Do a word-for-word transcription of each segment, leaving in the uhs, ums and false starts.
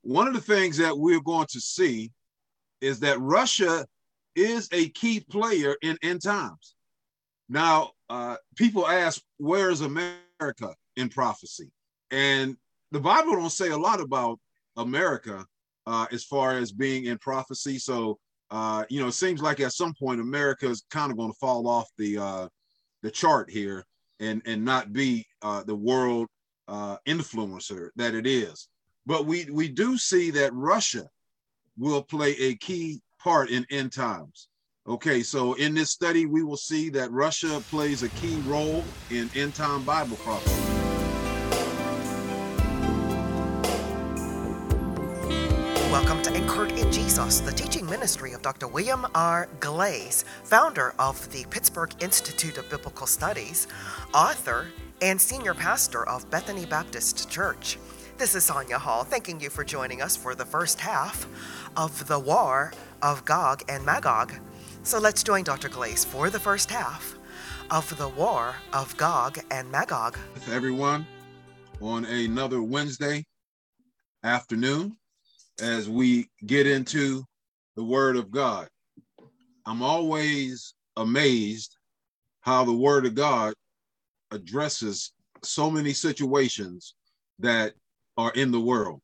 one of the things that we're going to see is that Russia is a key player in end times. Now, uh, people ask, where is America in prophecy? And the Bible don't say a lot about America uh, as far as being in prophecy. So, uh, you know, it seems like at some point America is kind of going to fall off the uh, the chart here and, and not be uh, the world uh, influencer that it is. But we, we do see that Russia will play a key part in end times. Okay, so in this study, we will see that Russia plays a key role in end time Bible prophecy. Welcome to Anchored in Jesus, the teaching ministry of Doctor William R. Glaze, founder of the Pittsburgh Institute of Biblical Studies, author, and senior pastor of Bethany Baptist Church. This is Sonia Hall, thanking you for joining us for the first half of the War of Gog and Magog. So let's join Doctor Glaze for the first half of the War of Gog and Magog. Everyone, on another Wednesday afternoon, as we get into the Word of God. I'm always amazed how the Word of God addresses so many situations that are in the world.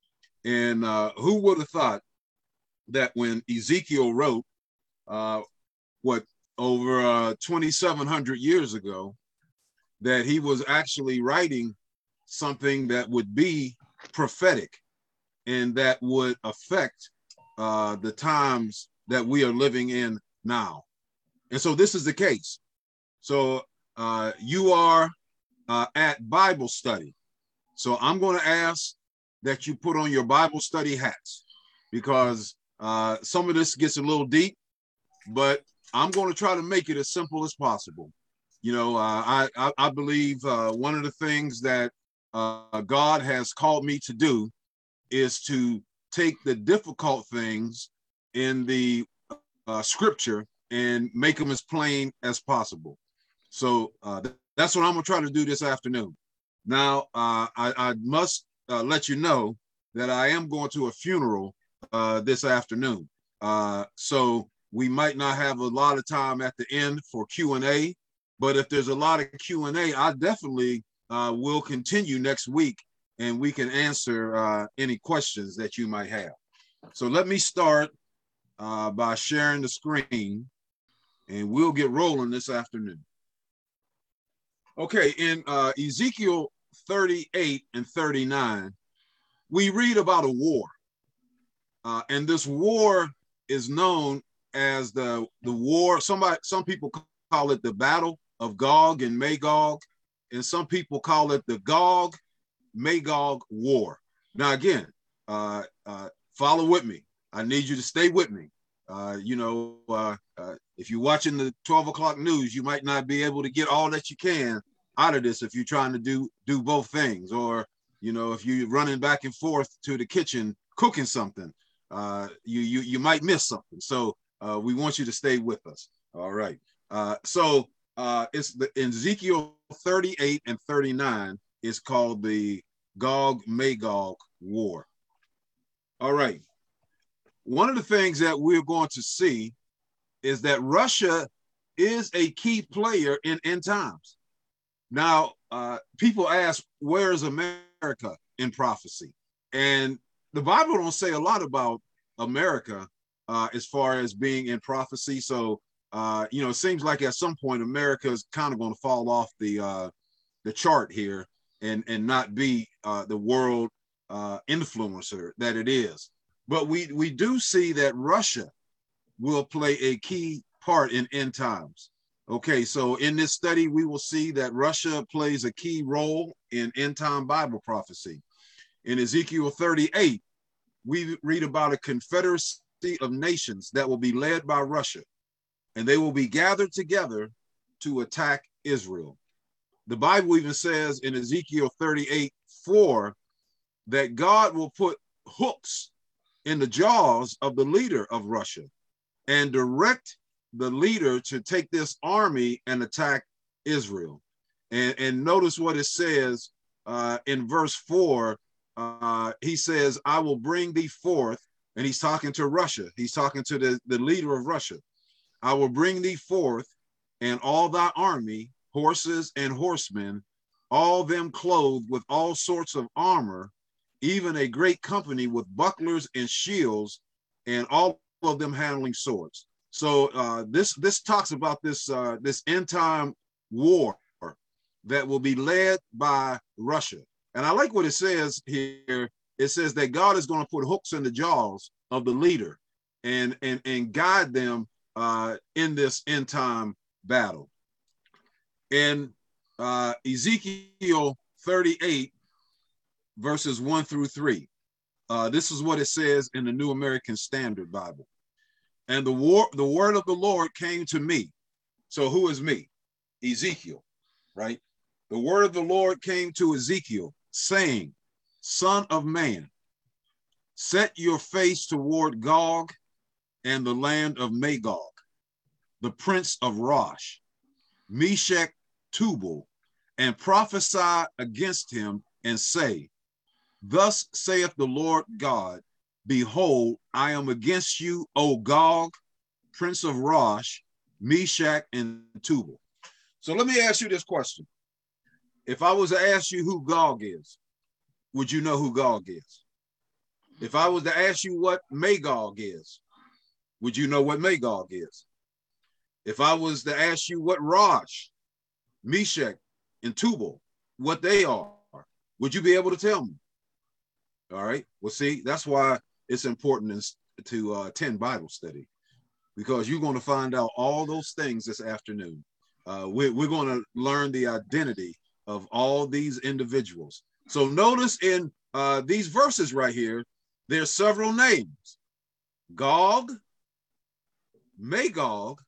And uh, who would have thought that when Ezekiel wrote uh, what over uh, twenty-seven hundred years ago, that he was actually writing something that would be prophetic and that would affect uh, the times that we are living in now. And so this is the case. So uh, you are uh, at Bible study. So I'm going to ask that you put on your Bible study hats, because uh, some of this gets a little deep, but I'm going to try to make it as simple as possible. You know, uh, I, I, I believe uh, one of the things that uh, God has called me to do is to take the difficult things in the uh, scripture and make them as plain as possible. So uh, th- that's what I'm going to try to do this afternoon. Now, uh, I, I must uh, let you know that I am going to a funeral uh, this afternoon. Uh, so we might not have a lot of time at the end for Q and A, but if there's a lot of Q and A, I definitely uh, will continue next week, and we can answer uh, any questions that you might have. So let me start uh, by sharing the screen, and we'll get rolling this afternoon. Okay, in uh, Ezekiel thirty-eight and thirty-nine, we read about a war. Uh, and this war is known as the, the war, somebody, some people call it the Battle of Gog and Magog, and some people call it the Gog-Magog War. Now, again, uh, uh, follow with me. I need you to stay with me. Uh, you know, uh, uh, if you're watching the twelve o'clock news, you might not be able to get all that you can out of this if you're trying to do do both things, or you know, if you're running back and forth to the kitchen cooking something, uh, you you you might miss something. So uh, we want you to stay with us. All right. Uh, so uh, it's the in Ezekiel thirty-eight and thirty-nine is called the Gog-Magog War. All right. One of the things that we're going to see is that Russia is a key player in end times. Now, uh, people ask, where is America in prophecy? And the Bible don't say a lot about America uh, as far as being in prophecy. So, uh, you know, it seems like at some point America is kind of going to fall off the uh, the chart here and, and not be uh, the world uh, influencer that it is. But we, we do see that Russia will play a key part in end times. Okay, so in this study, we will see that Russia plays a key role in end-time Bible prophecy. In Ezekiel thirty-eight, we read about a confederacy of nations that will be led by Russia, and they will be gathered together to attack Israel. The Bible even says in Ezekiel thirty-eight four that God will put hooks in the jaws of the leader of Russia and direct the leader to take this army and attack Israel. And, and notice what it says uh, in verse four uh, he says, I will bring thee forth, and he's talking to Russia. He's talking to the, the leader of Russia. I will bring thee forth, and all thy army, horses and horsemen, all them clothed with all sorts of armor, even a great company with bucklers and shields, and all of them handling swords. So uh, this this talks about this uh, this end time war that will be led by Russia. And I like what it says here. It says that God is going to put hooks in the jaws of the leader and and and guide them uh, in this end time battle. In uh, Ezekiel thirty-eight, verses one through three, uh, this is what it says in the New American Standard Bible. And the war, the word of the Lord came to me. So who is me? Ezekiel, right? The word of the Lord came to Ezekiel, saying, Son of man, set your face toward Gog and the land of Magog, the prince of Rosh, Meshech, Tubal, and prophesy against him and say, Thus saith the Lord God, Behold, I am against you, O Gog, prince of Rosh, Meshech, and Tubal. So let me ask you this question. If I was to ask you who Gog is, would you know who Gog is? If I was to ask you what Magog is, would you know what Magog is? If I was to ask you what Rosh, Meshech, and Tubal, what they are, would you be able to tell me? All right. Well, see, that's why it's important to uh, attend Bible study, because you're going to find out all those things this afternoon. Uh, we're, we're going to learn the identity of all these individuals. So notice in uh, these verses right here, there's several names: Gog, Magog,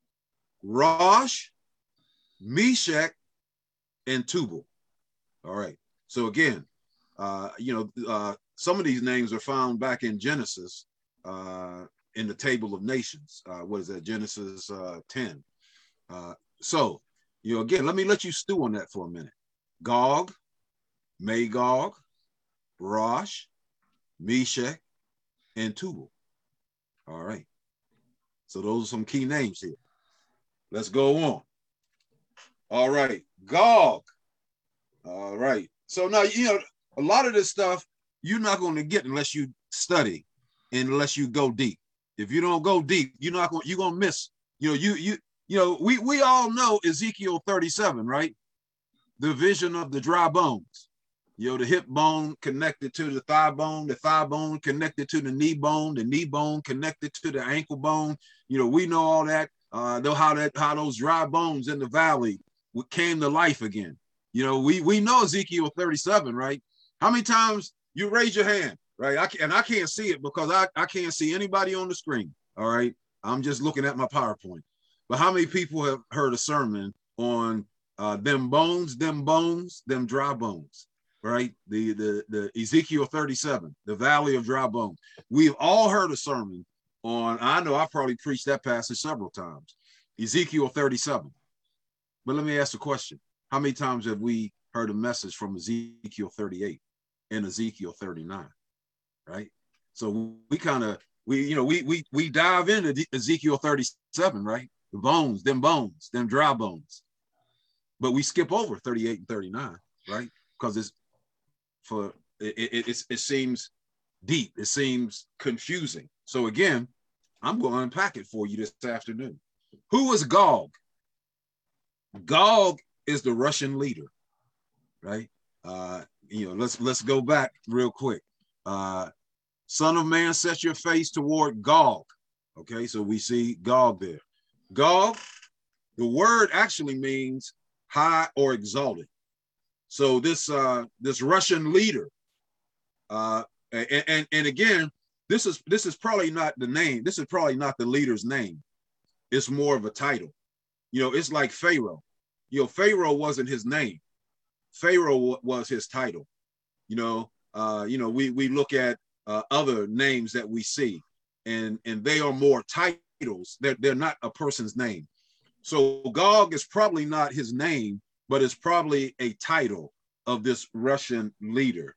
Rosh, Meshech, and Tubal. All right. So again, uh, you know, uh, some of these names are found back in Genesis, uh, in the table of nations. Uh, what is that? Genesis uh, ten. Uh, so, you know, again, let me let you stew on that for a minute. Gog, Magog, Rosh, Meshech, and Tubal. All right. So those are some key names here. Let's go on. All right. Gog. All right. So now, you know, a lot of this stuff you're not going to get unless you study and unless you go deep. If you don't go deep, you're not going, you're going to miss, you know, you, you, you know, we, we all know Ezekiel thirty-seven, right? The vision of the dry bones, you know, the hip bone connected to the thigh bone, the thigh bone connected to the knee bone, the knee bone connected to the ankle bone. You know, we know all that, uh, know how that, how those dry bones in the valley came to life again. You know, we, we know Ezekiel thirty-seven, right? How many times you raise your hand, right? I can, and I can't see it because I, I can't see anybody on the screen, all right? I'm just looking at my PowerPoint. But how many people have heard a sermon on uh, them bones, them bones, them dry bones, right? The, the, the Ezekiel thirty-seven, the valley of dry bones. We've all heard a sermon on, I know I probably preached that passage several times, Ezekiel thirty-seven. But let me ask the question. How many times have we heard a message from Ezekiel thirty-eight and Ezekiel thirty-nine, right? So we kind of, we, you know, we, we, we dive into Ezekiel thirty-seven, right? The bones, them bones, them dry bones. But we skip over thirty-eight and thirty-nine, right? Because it's for, it, it, it, it seems deep. It seems confusing. So again, I'm going to unpack it for you this afternoon. Who is Gog? Gog is the Russian leader, right? Uh, you know, let's let's go back real quick. Uh, Son of man, set your face toward Gog. Okay, so we see Gog there. Gog, the word actually means high or exalted. So this uh, this Russian leader, uh, and, and and again, this is this is probably not the name. This is probably not the leader's name. It's more of a title. You know, it's like Pharaoh. You know, Pharaoh wasn't his name. Pharaoh was his title. You know, uh, you know, we we look at uh, other names that we see, and and they are more titles. They're they're not a person's name. So Gog is probably not his name, but it's probably a title of this Russian leader.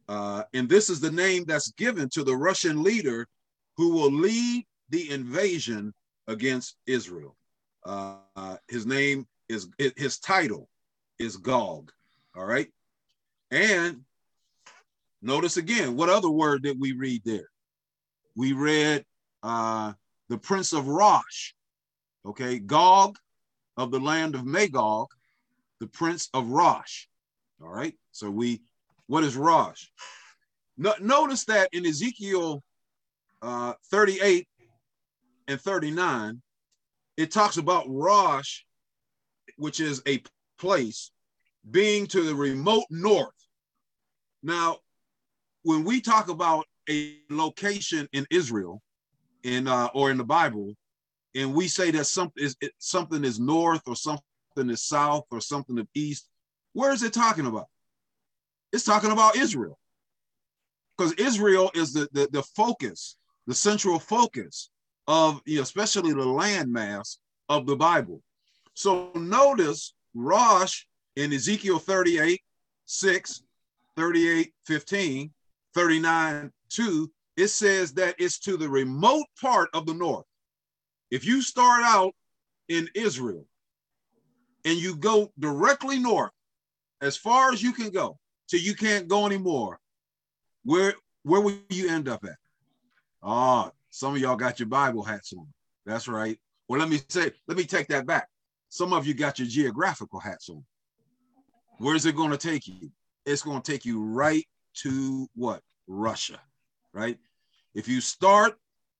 Uh, and this is the name that's given to the Russian leader who will lead the invasion against Israel. Uh, his name is, his title is Gog. All right. And notice again, what other word did we read there? We read uh, the prince of Rosh. Okay. Gog of the land of Magog, the prince of Rosh. All right. So we, what is Rosh? No, notice that in Ezekiel uh, thirty-eight and thirty-nine, it talks about Rosh, which is a place, being to the remote north. Now, when we talk about a location in Israel, in uh, or in the Bible, and we say that something is it, something is north or something is south or something is east, where is it talking about? It's talking about Israel, because Israel is the, the the focus, the central focus of, you know, especially the landmass of the Bible. So notice Rosh in Ezekiel thirty-eight, six, thirty-eight, fifteen, thirty-nine, two, it says that it's to the remote part of the north. If you start out in Israel and you go directly north, as far as you can go, till you can't go anymore, where, where will you end up at? Ah, oh, some of y'all got your Bible hats on. That's right. Well, let me say, let me take that back. Some of you got your geographical hats on. Where's it going to take you? It's going to take you right to what? Russia, right? If you start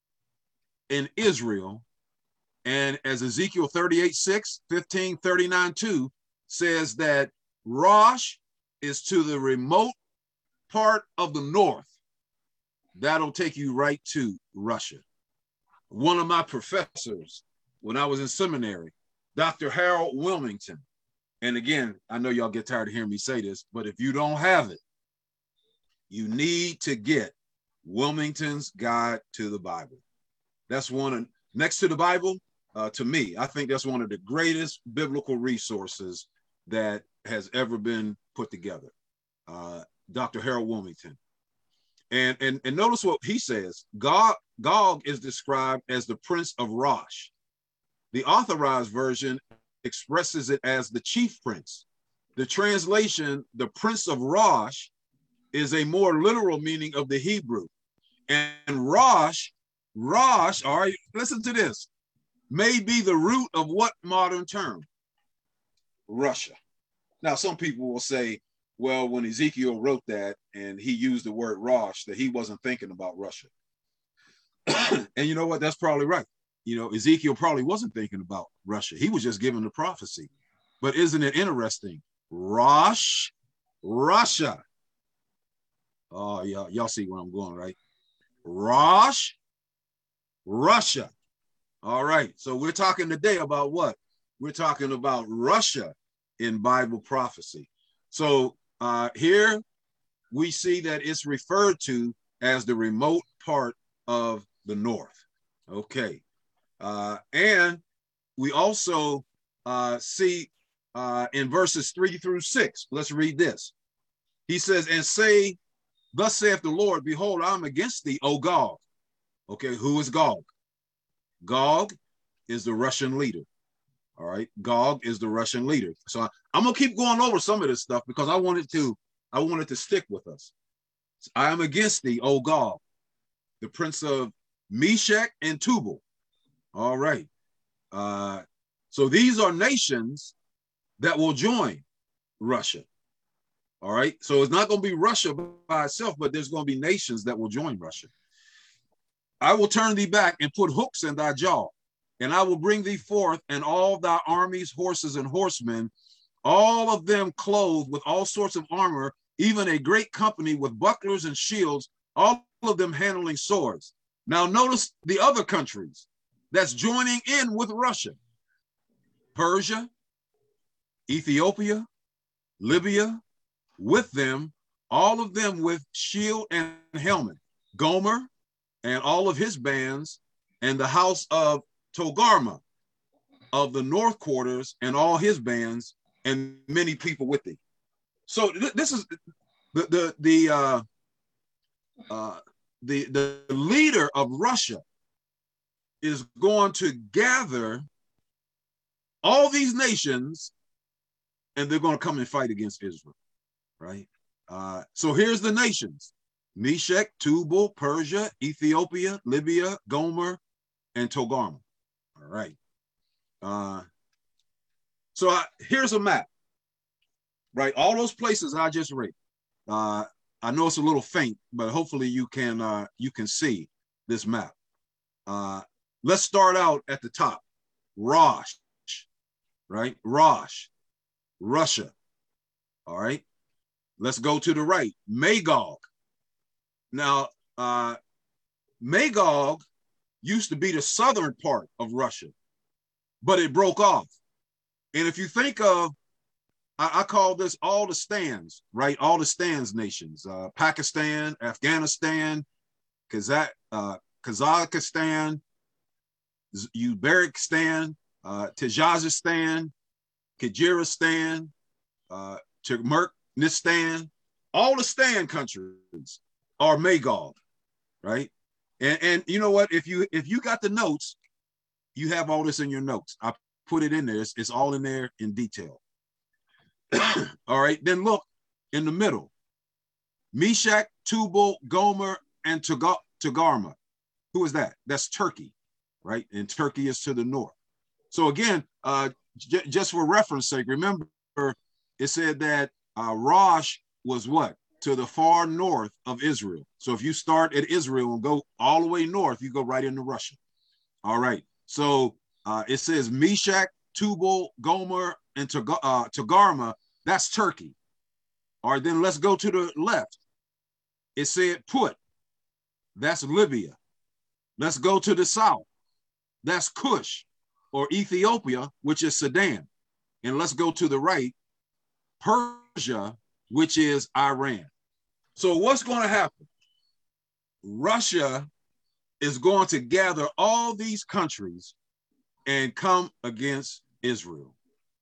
in Israel, and as Ezekiel thirty-eight, six, fifteen, thirty-nine, two says that Rosh is to the remote part of the north, that'll take you right to Russia. One of my professors, when I was in seminary, Doctor Harold Wilmington, and again, I know y'all get tired of hearing me say this, but if you don't have it, you need to get Wilmington's Guide to the Bible. That's one, of, next to the Bible, uh, to me, I think that's one of the greatest biblical resources that has ever been put together. Uh, Doctor Harold Wilmington. And, and, and notice what he says. Gog, Gog is described as the prince of Rosh. The authorized version expresses it as the chief prince. The translation, the prince of Rosh, is a more literal meaning of the Hebrew. And Rosh, Rosh, all right, listen to this, may be the root of what modern term? Russia. Now, some people will say, well, when Ezekiel wrote that and he used the word Rosh, that he wasn't thinking about Russia. And you know what? That's probably right. You know, Ezekiel probably wasn't thinking about Russia. He was just giving the prophecy. But isn't it interesting? Rosh, Russia. Oh, y'all, y'all see where I'm going, right? Rosh, Russia. All right. So we're talking today about what? We're talking about Russia in Bible prophecy. So uh, here we see that it's referred to as the remote part of the north. Okay. Uh, and we also uh, see uh, in verses three through six, let's read this. He says, and say, thus saith the Lord, behold, I'm against thee, O Gog. Okay, who is Gog? Gog is the Russian leader. All right, Gog is the Russian leader. So I, I'm gonna keep going over some of this stuff because I wanted to, I wanted to stick with us. I am against thee, O Gog, the prince of Meshech and Tubal. All right. Uh, so these are nations that will join Russia. All right. So it's not going to be Russia by itself, but there's going to be nations that will join Russia. I will turn thee back and put hooks in thy jaw, and I will bring thee forth and all thy armies, horses and horsemen, all of them clothed with all sorts of armor, even a great company with bucklers and shields, all of them handling swords. Now notice the other countries that's joining in with Russia: Persia, Ethiopia, Libya, with them, all of them with shield and helmet. Gomer and all of his bands, and the house of Togarma of the north quarters and all his bands, and many people with thee. So th this is the the the uh, uh, the, the leader of Russia is going to gather all these nations, and they're going to come and fight against Israel, right? Uh, so here's the nations: Meshech, Tubal, Persia, Ethiopia, Libya, Gomer, and Togarmah. All right. Uh, so I, here's a map, right? All those places I just read. Uh, I know it's a little faint, but hopefully you can uh, you can see this map. Uh, let's start out at the top. Rosh, right? Rosh, Russia. All right. Let's go to the right. Magog. Now, uh, Magog used to be the southern part of Russia, but it broke off. And if you think of, I, I call this all the stands, right? All the stands nations, uh, Pakistan, Afghanistan, Kazakh, uh, Kazakhstan, Uzbekistan, uh, Tajikistan, Kyrgyzstan, uh, Turkmenistan, all the stand countries are Magog, right? And, and you know what? If you if you got the notes, you have all this in your notes. I put it in there. It's, it's all in there in detail. All right. Then look in the middle. Meshech, Tubal, Gomer, and Togarmah. Who is that? That's Turkey, right? And Turkey is to the north. So again, uh, j- just for reference sake, remember it said that uh, Rosh was what? To the far north of Israel. So if you start at Israel and go all the way north, you go right into Russia. All right. So uh, it says Meshech, Tubal, Gomer, and Tog- uh, Togarmah. That's Turkey. All right. Then let's go to the left. It said Put. That's Libya. Let's go to the south. That's Cush, or Ethiopia, which is Sudan. And let's go to the right. Persia, which is Iran. So what's going to happen? Russia is going to gather all these countries and come against Israel.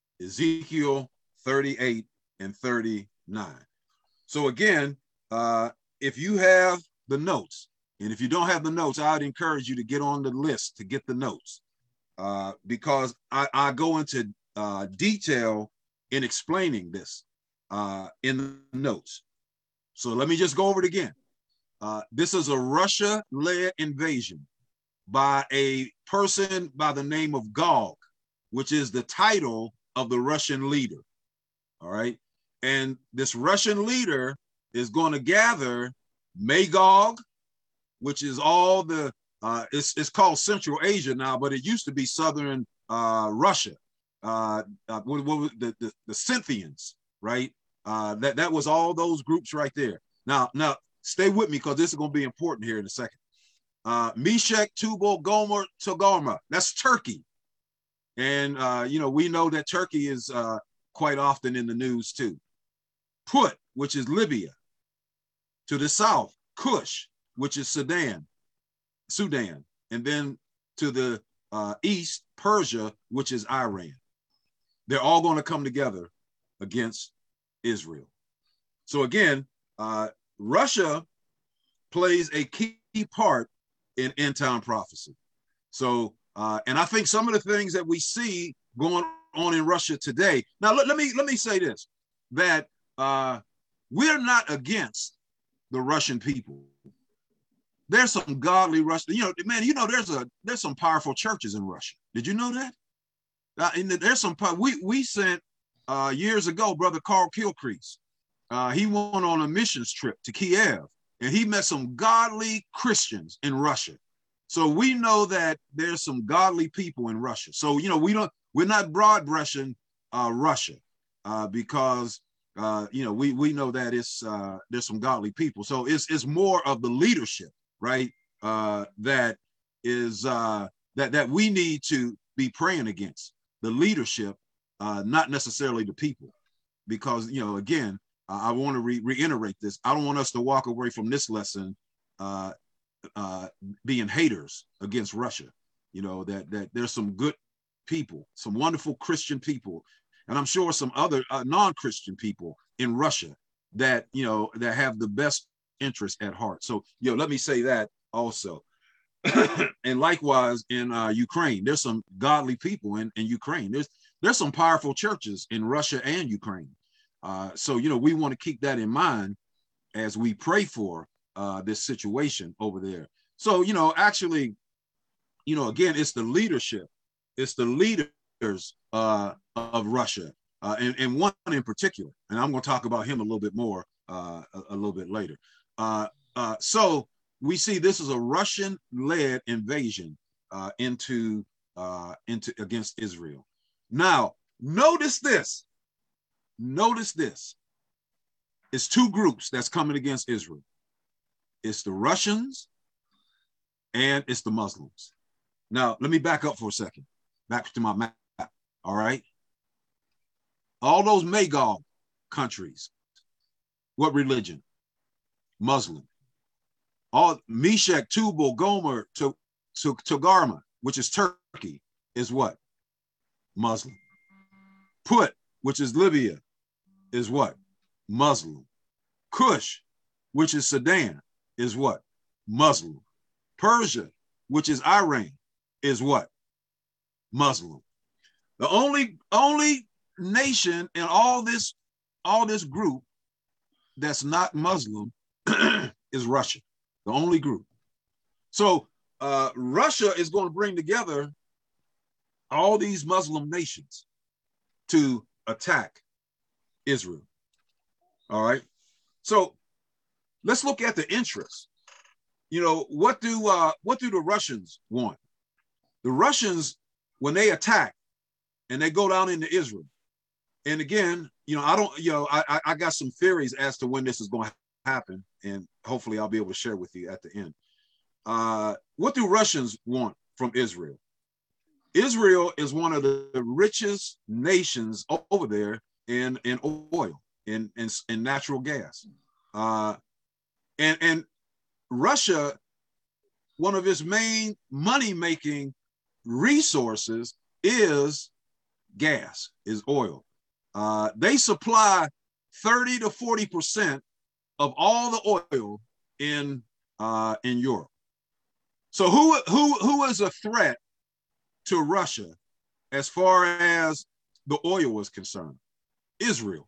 Ezekiel thirty-eight and thirty-nine. So again, uh, if you have the notes, and if you don't have the notes, I'd encourage you to get on the list to get the notes, uh, because I, I go into uh, detail in explaining this uh, in the notes. So let me just go over it again. Uh, this is a Russia-led invasion by a person by the name of Gog, which is the title of the Russian leader. All right. And this Russian leader is going to gather Magog, which is all the, uh, it's, it's called Central Asia now, but it used to be Southern uh, Russia. Uh, uh, what, what, the, the, the Scythians, right? Uh, that, that was all those groups right there. Now, now stay with me because this is going to be important here in a second. Uh, Meshech, Tubal, Gomer, Togarmah. That's Turkey. And, uh, you know, we know that Turkey is uh, quite often in the news too. Put, which is Libya. To the south, Cush, which is Sudan, Sudan. And then to the uh, east, Persia, which is Iran. They're all going to come together against Israel. So again, uh, Russia plays a key part in end time prophecy. So, uh, and I think some of the things that we see going on in Russia today. Now, let, let me let me say this: that uh, we're not against the Russian people. There's some godly Russian. You know, man. You know, there's a there's some powerful churches in Russia. Did you know that? Uh, and there's some. We we sent uh, years ago, Brother Carl Kilcrease. Uh, he went on a missions trip to Kiev, and he met some godly Christians in Russia. So we know that there's some godly people in Russia. So, you know, we don't, we're not broad brushing uh, Russia uh, because, uh, you know, we, we know that it's, uh, there's some godly people. So it's, it's more of the leadership, right? Uh, that is, uh, that, that we need to be praying against the leadership, uh, not necessarily the people, because, you know, again, I want to re reiterate this. I don't want us to walk away from this lesson uh, uh, being haters against Russia. You know, that that there's some good people, some wonderful Christian people, and I'm sure some other uh, non-Christian people in Russia that, you know, that have the best interest at heart. So, yo, let me say that also. And likewise in uh, Ukraine, there's some godly people in, in Ukraine. There's there's some powerful churches in Russia and Ukraine. Uh, so, you know, we want to keep that in mind as we pray for uh, this situation over there. So, you know, actually, you know, again, it's the leadership. It's the leaders uh, of Russia, uh, and, and one in particular. And I'm going to talk about him a little bit more uh, a, a little bit later. Uh, uh, so we see this is a Russian-led invasion uh, into uh, into against Israel. Now, notice this. Notice this. It's two groups that's coming against Israel. It's the Russians and it's the Muslims. Now, let me back up for a second. Back to my map. All right. All those Magog countries. What religion? Muslim. All Meshech, Tubal, Gomer, to, to Togarmah, which is Turkey, is what? Muslim. Put, which is Libya, is what? Muslim. Cush, which is Sudan, is what? Muslim. Persia, which is Iran, is what? Muslim. The only only nation in all this all this group that's not Muslim is Russia. The only group. So uh, Russia is going to bring together all these Muslim nations to attack Israel. All right. So let's look at the interests. You know, what do uh, what do the Russians want? The Russians, when they attack and they go down into Israel, and again, you know, I don't, you know, I I got some theories as to when this is going to happen, and hopefully I'll be able to share with you at the end. Uh, what do Russians want from Israel? Israel is one of the richest nations over there in in oil, in in, in natural gas, uh, and and Russia, one of its main money-making resources is gas, is oil. Uh, they supply thirty to forty percent of all the oil in uh, in Europe. So who who who is a threat to Russia as far as the oil is concerned? Israel.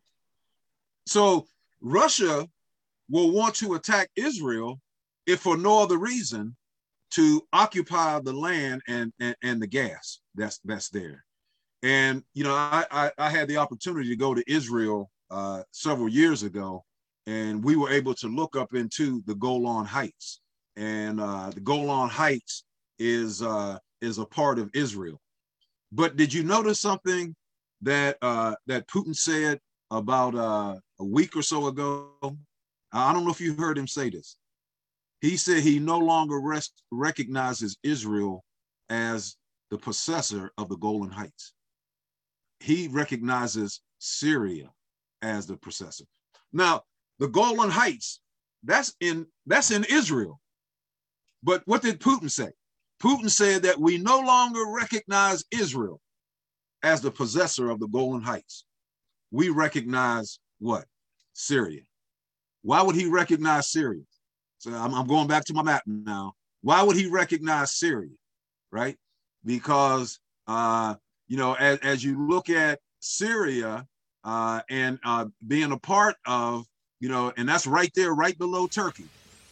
So Russia will want to attack Israel if for no other reason to occupy the land and, and, and the gas that's that's there. And, you know, I, I, I had the opportunity to go to Israel uh, several years ago, and we were able to look up into the Golan Heights. And uh, the Golan Heights is, uh, is a part of Israel. But did you notice something that, uh, that Putin said about uh, a week or so ago? I don't know if you heard him say this. He said he no longer rest, recognizes Israel as the possessor of the Golan Heights. He recognizes Syria as the possessor. Now, the Golan Heights, that's in that's in Israel. But what did Putin say? Putin said that we no longer recognize Israel as the possessor of the Golan Heights. We recognize what? Syria. Why would he recognize Syria? So I'm, I'm going back to my map now. Why would he recognize Syria, right? Because, uh, you know, as, as you look at Syria uh, and uh, being a part of, you know, and that's right there, right below Turkey.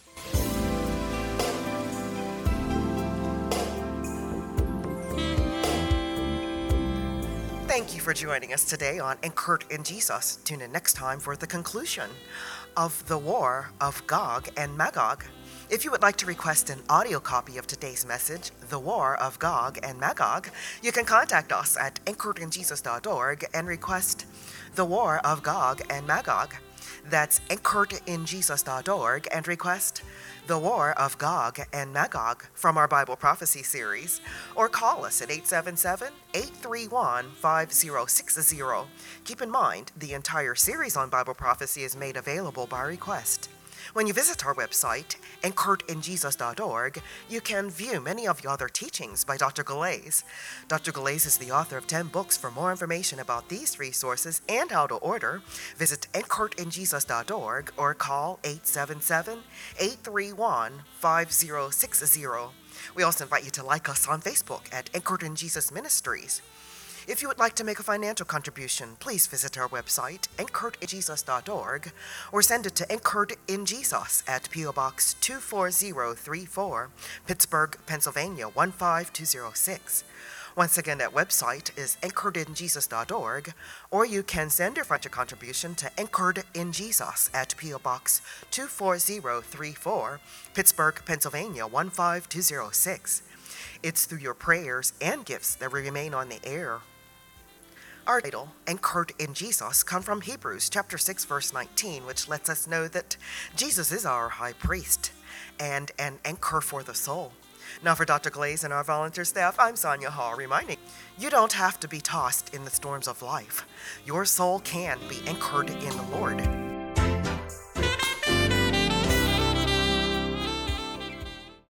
Thank you for joining us today on Anchored in Jesus. Tune in next time for the conclusion of the War of Gog and Magog. If you would like to request an audio copy of today's message, The War of Gog and Magog, you can contact us at anchored in jesus dot org and request The War of Gog and Magog. That's anchored in jesus dot org and request The War of Gog and Magog from our Bible Prophecy series, or call us at eight seven seven, eight three one, five zero six zero. Keep in mind, the entire series on Bible prophecy is made available by request. When you visit our website, anchored in jesus dot org, you can view many of the other teachings by Doctor Galais. Doctor Galais is the author of ten books. For more information about these resources and how to order, visit anchored in jesus dot org or call eight seven seven, eight three one, five zero six zero. We also invite you to like us on Facebook at Anchored in Jesus Ministries. If you would like to make a financial contribution, please visit our website, anchored in jesus dot org, or send it to Anchored in Jesus at P O Box two four zero three four, Pittsburgh, Pennsylvania one five two zero six. Once again, that website is anchored in jesus dot org, or you can send your financial contribution to Anchored in Jesus at P O Box two four zero three four, Pittsburgh, Pennsylvania one five two zero six. It's through your prayers and gifts that we remain on the air. Our title, Anchored in Jesus, come from Hebrews chapter six, verse nineteen, which lets us know that Jesus is our high priest and an anchor for the soul. Now for Doctor Galais and our volunteer staff, I'm Sonia Hall, reminding you don't have to be tossed in the storms of life. Your soul can be anchored in the Lord.